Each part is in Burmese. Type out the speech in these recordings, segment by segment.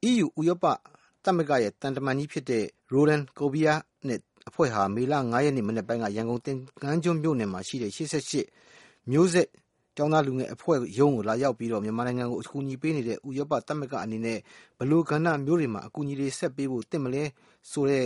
EU ဥရောပသမဂ္ဂရဲ့တန်တမန်ကြီးဖြစ်တဲ့ Roland Kobia နဲ့အဖွဲ့ဟာမေလ 5 ရက်နေ့မနက်ပိုင်းကရန်ကုန်သင်္ကန်းကျွန်းမြို့နယ်မှာရှိတဲ့88မျိုးဆက်ကျောင်းသားလူငယ်အဖွဲ့ရုံးကိုလာရောက်ပြီးတော့မြန်မာနိုင်ငံကိုအကူအညီပေးနေတဲ့ဥရောပသမဂ္ဂအနေနဲ့ဘယ်လိုကဏ္ဍမျိုးတွေမှာအကူအညီတွေဆက်ပေးဖို့သင့်မလဲဆိုတဲ့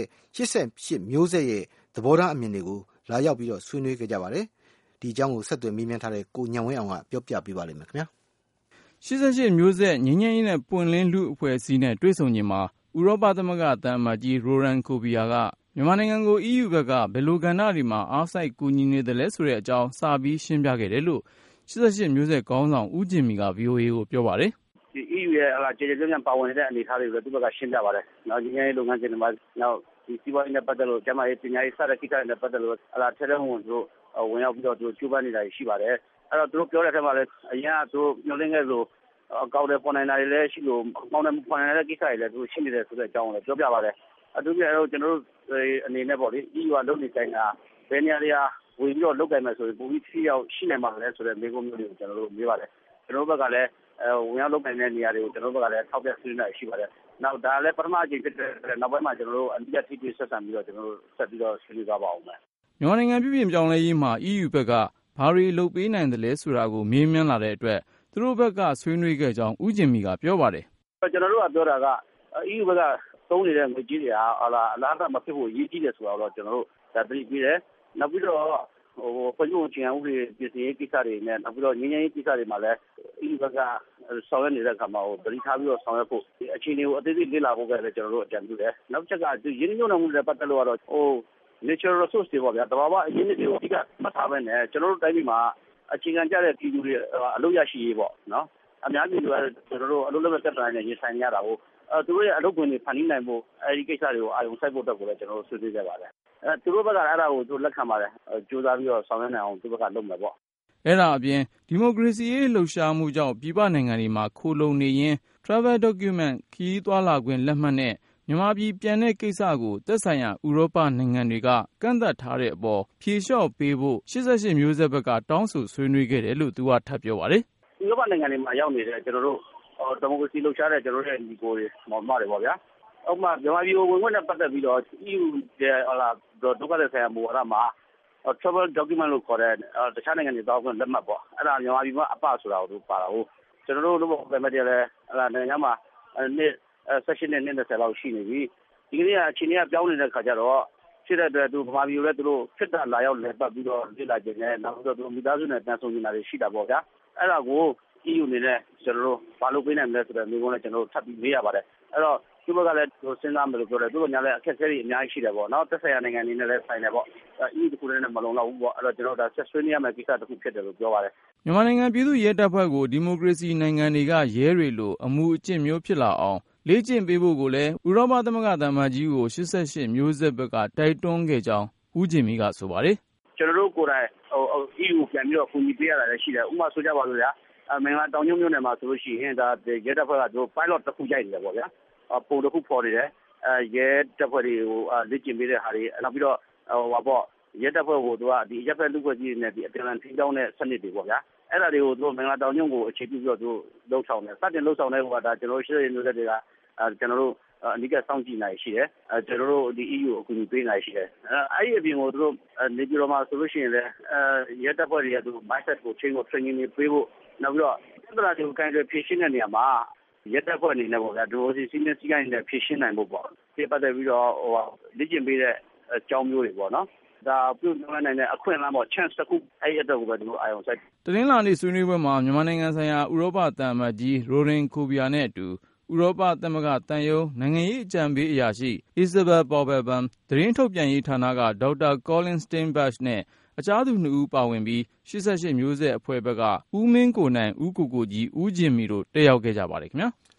88မျိုးဆက်ရဲ့သဘောထားအမြင်တွေကိုလာရောက်ပြီးတော့ဆွေးနွေးခဲ့ကြပါတယ်။ဒီအကြောင်းကိုဆက်သွယ်မေးမြန်းထားတဲ့ကိုညံဝင်းအောင်ကပြောပြပေးပါလိမ့်မယ်ခင်ဗျာ။88မျိုးဆက်ငြိမ်းချမ်းရေးနဲ့ပွင့်လင်းလူအဖွဲ့အစည်းနဲ့တွေ့ဆုံချိန်မှာဥရောပသမဂ္ဂသံအမတ်ကြီး Roland Kobia ကမြန်မာနိုင်ငံကို EU ဘက်ကဘယ်လိုကဏ္ဍတွေမှာအားစိုက်ကူညီနေတယ်လဲဆိုတဲ့အကြောင်းစပြီးရှင်းပြခဲ့တယ်လို့88မျိုးဆက်ခေါင်းဆောင်ဦးကျင်မီက VOA ကိုပြောပါတယ်။ဒီ EU ရဲ့ကျေကျေပြန့်ပြန့်ပါဝင်တဲ့အနေအထားတွေကိုသူ့ဘက်ကရှင်းပြပါတယ်။နောက်ငြိမ်းချမ်းရေးလုပ်ငန်းစဉ်တွေမှာနောက်ဒီစီးပွားရေးနဲ့ပတ်သက်လို့ကျန်းမာရေးပညာရေးစတဲ့ကိစ္စတွေနဲ့ပတ်သက်လို့ထဲထဲဝင်သူတို့ဝင်ရောက်ပြီးတော့သူတို့ကျိုးပမ်းနေတာရှိပါတယ်။အဲ့တော့သူတို့ပြောတဲ့အထက်မှာလည်းအရင်ကသူတို့မျှော်လင့်ခဲ့လို့အကောက်တွေပေါ်နိုင်တာတွေလည်းရှိလို့ပေါင်းတယ်ပေါ်နိုင်တဲ့ကိစ္စတွေလည်းသူတို့ရှင်းနေတယ်ဆိုတဲ့အကြောင်းကိုလည်းပြောပြပါတယ်။အထူးသဖြင့်ကျွန်တော်တို့အနေနဲ့ပေါ့လေ EU ကလုပ်နေတိုင်းကဘယ်နေရာတွေဝင်ပြီးတော့လုပ်ကြမယ်ဆိုရင်ပုံပြီးထိရောက်ရှိနိုင်မှာလဲဆိုတဲ့မိကုံးမျိုးတွေကိုကျွန်တော်တို့မေးပါတယ်။ကျွန်တော်တို့ဘက်ကလည်းဝင်ရောက်လုပ်နိုင်တဲ့နေရာတွေကိုကျွန်တော်တို့ဘက်ကလည်းထောက်ပြဆွေးနွေးနေတာရှိပါတယ်။နောက်ဒါလည်းပထမအကြိမ်ဖြစ်တဲ့နောက်ပိုင်းမှာကျွန်တော်တို့အမြတ်ထိတွေ့ဆက်ဆံပြီးတော့ကျွန်တော်တို့ဆက်ပြီးတော့ဆွေးနွေးသွားပါအောင်မယ်။မြန်မာနိုင်ငံပြည်ပြင်ပြောင်းလဲရေးမှာ EU ဘက်ကဘာတွေလုပ်ပေးနိုင်တယ်လဲဆိုတာကိုမေးမြန်းလာတဲ့အတွက်သူတို့ဘက်ကဆွေးနွေးခဲ့ကြောင်းဦးကျင်မီကပြောပါတယ်။ကျွန်တော်တို့ကပြောတာက EU ဘက်ကသုံးနေတဲ့ငွေကြေးတွေဟာအလားအမဖြစ်ဖို့ရည်ကြီးတယ်ဆိုတာတော့ကျွန်တော်တို့ဒါသတိပေးတယ်။နောက်ပြီးတော့ဖွဲ့စည်းပုံအခြေခံဥပဒေပြည်စည်ရေးကိစ္စတွေနဲ့နောက်ပြီးတော့ငြိမ်းချမ်းရေးကိစ္စတွေမှာလည်း EU ဘက်ကဆောင်ရွက်နေတဲ့အခါမှာဗတိထားပြီးတော့ဆောင်ရွက်ဖို့ဒီအခြေအနေကိုအသေးစိတ်လေ့လာဖို့ပဲကျွန်တော်တို့အကြံပြုတယ်။နောက်တစ်ချက်ကရင်းနှီးမြှုပ်နှံမှုတွေပတ်သက်လို့ကတော့natural resource တွေပေါ့ဗျာတဘာဝအရင်းအမြစ်တွေကိုအဓိကမှတ်ထားပဲနဲ့ကျွန်တော်တို့တိုင်းပြည်မှာအခြေခံကြတဲ့ပြည်သူတွေအလုပ်ရရှိရေးပေါ့နော်အများကြီးကျွန်တော်တို့အလုပ်လုပ်တဲ့တက်တိုင်းနဲ့ရင်ဆိုင်ရတာကိုသူတို့ရဲ့အလုပ်ခွင်တွေဖန်တီးနိုင်ဖို့အဲဒီကိစ္စတွေကိုအာရုံစိုက်ဖို့အတွက်ကိုလည်းကျွန်တော်တို့ဆွေးနွေးကြပါတယ်သူတို့ဘက်ကအဲ့ဒါကိုသူလက်ခံပါတယ်ကြိုးစားပြီးတော့ဆောင်ရွက်နိုင်အောင်သူတို့ဘက်ကလုပ်မယ်ပေါ့အဲ့ဒါအပြင်ဒီမိုကရေစီရေးလှုပ်ရှားမှုကြောင့်ပြည်ပနိုင်ငံတွေမှာခိုလုံနေရင် travel document ခရီးသွားလာခွင့်လက်မှတ်နဲ့မြန်မာပြည်ပြန်တဲ့ကိစ္စကိုသက်ဆိုင်ရာဥရောပနိုင်ငံတွေကကန့်သတ်ထားတဲ့အပေါ်ဖြေလျှော့ပေးဖို့88မျိုးဆက်ဘက်ကတောင်းဆိုဆွေးနွေးခဲ့တယ်လို့သူကထပ်ပြောပါတယ်ဥရောပနိုင်ငံတွေမှာရောက်နေတဲ့ကျွန်တော်တို့ဒီမိုကရေစီလှုပ်ရှားတဲ့ကျွန်တော်တို့ရဲ့ညီကိုတွေမောင်မတွေပေါ့ဗျာဥပမာမြန်မာပြည်ကိုဝင်ခွင့်နဲ့ပတ်သက်ပြီးတော့ EU ရဲ့ဒုက္ခသည်ဆိုင်ရာမူဝါဒမှာ travel document လို့ခေါ်တဲ့တခြားနိုင်ငံတွေသွားခွင့်လက်မှတ်ပေါ့အဲ့ဒါမြန်မာပြည်မှာအပဆိုတာကိုပါတာဟုတ်ကျွန်တော်တို့ဘယ်မှာတည်းလဲနိုင်ငံမှာနှစ်16နဲ့20လောက်ရှိနေပြီဒီကနေ့အချိန်ကြီးပြောင်းနေတဲ့ခါကျတော့ဖြစ်တဲ့အတွက်သူဗမာပြည်ကိုလည်းသူတို့ဖြစ်တာလာရောက်လည်ပတ်ပြီးတော့လေ့လာကြတယ်နောက်ပြီးတော့သူမိသားစုနဲ့တန်ဆုံနေတာတွေရှိတာပေါ့ဗျာအဲ့ဒါကို EU အနေနဲ့ကျွန်တော်တို့ဘာလုပ်ပေးနိုင်မလဲဆိုတဲ့မျိုးနဲ့ကျွန်တော်တို့ထပ်ပြီးမေးရပါတယ်အဲ့တော့သူတို့ကလည်းစဉ်းစားမယ်လို့ပြောတယ်သူတို့ညာလည်းအခက်အခဲတွေအများကြီးရှိတယ်ပေါ့နော်သက်ဆိုင်ရာနိုင်ငံတွေနဲ့လည်းဆိုင်တယ်ပေါ့EU တခုတည်းနဲ့မလုံလောက်ဘူးပေါ့အဲ့တော့ကျွန်တော်တို့ဒါဆက်ဆွေးနွေးရမယ့်ကိစ္စတစ်ခုဖြစ်တယ်လို့ပြောပါတယ်မြန်မာနိုင်ငံပြည်သူ့ရဲတပ်ဖွဲ့ကိုဒီမိုကရေစီနိုင်ငံတွေကရဲတွေလို့အမှုအကျင့်မျိုးဖြစ်လာအောင်လေ့ကျင့်ပေးဖို့ကိုလည်းဥရောပသမဂ္ဂသံအမတ်ကြီးကို88မျိုးဆက်ဘက်ကတိုက်တွန်းခဲ့ကြောင်းဦးကျင်မီကဆိုပါတယ်ကျွန်တော်တို့ကိုယ်တိုင်EU ပြန်ပြီးတော့ကူညီပေးရတာလည်းရှိတယ်ဥပမာဆိုကြပါလို့ဗျာမင်္ဂလာတောင်ညွန့်မြို့နယ်မှာဆိုလို့ရှိရင်ဒါရဲတပ်ဖွဲ့ကသူ pilot တစ်ခုရိုက်နေတယ်ပေါ့ဗျာပုံတစ်ခုပေါ်နေတယ်ရဲတပ်ဖွဲ့တွေကိုလေ့ကျင့်ပေးတဲ့ဟာတွေနောက်ပြီးတော့ရဲတပ်ဖွဲ့ကိုသူကဒီရပ်ဖက်လူ့ဖွဲ့စည်းနေတဲ့အပြန်အလှန်ထိန်းကျောင်းတဲ့စနစ်တွေပေါ့ဗျာအဲ့ဒါတွေကိုသူမင်္ဂလာတောင်ညွန့်ကိုအခြေပြုပြီးတော့သူလှုပ်ဆောင်တယ်စတင်လှုပ်ဆောင်တဲ့ဟိုကဒါကျွန်တော်တို့ရှေ့ရမျိုးတွေကကျွန်တော်တို့အနိကစောင့်ကြည့်နိုင်ရှိတယ်ကျွန်တော်တို့ဒီ EU အကူအညီပေးနိုင်ရှိတယ်အဲ့ဒီအပြင်ကိုသူတို့နေပြည်တော်မှာဆိုလို့ရှိရင်လည်းရဲတပ်ဖွဲ့တွေကသူ mindset ကို change ကို training တွေပေးဖို့နောက်ပြီးတော့ပြဿနာတွေကိုကိုင်တွယ်ဖြေရှင်းတဲ့နေရာမှာရဲတပ်ဖွဲ့အနေနဲ့ပေါ့ဗျာဒီလိုစီမံစည်းကမ်းတွေနဲ့ဖြေရှင်းနိုင်ဖို့ပေါ့ဒီပတ်သက်ပြီးတော့လေ့ကျင့်ပေးတဲ့အကြောင်းမျိုးတွေပေါ့နော်ဒါပြုလုပ်နိုင်တဲ့အခွင့်အလမ်းပေါ့ chance တစ်ခုအဲ့ဒီအတွက်ကိုပဲဒီလိုအာရုံစိုက်တနင်္လာနေ့ဆွေးနွေးပွဲမှာမြန်မာနိုင်ငံဆိုင်ရာဥရောပသံအမတ်ကြီး Roland Kobia နဲ့အတူဥရောပသမဂ္ဂသံရုံးနိုင်ငံရေးအကြံပေးအရာရှိ Isabel Pobelban သတင်းထုတ်ပြန်ရေးဌာနကဒေါက်တာ Colin Steinbuch နဲ့အခြားသူ2ဦးပါဝင်ပြီး88မျိုးဆက်အဖွဲ့ဘက်ကဦးမင်းကိုနိုင်ဦးကိုကိုကြီးဦးကျင်မီတို့တက်ရောက်ခဲ့ကြပါတယ်ခင်ဗျာ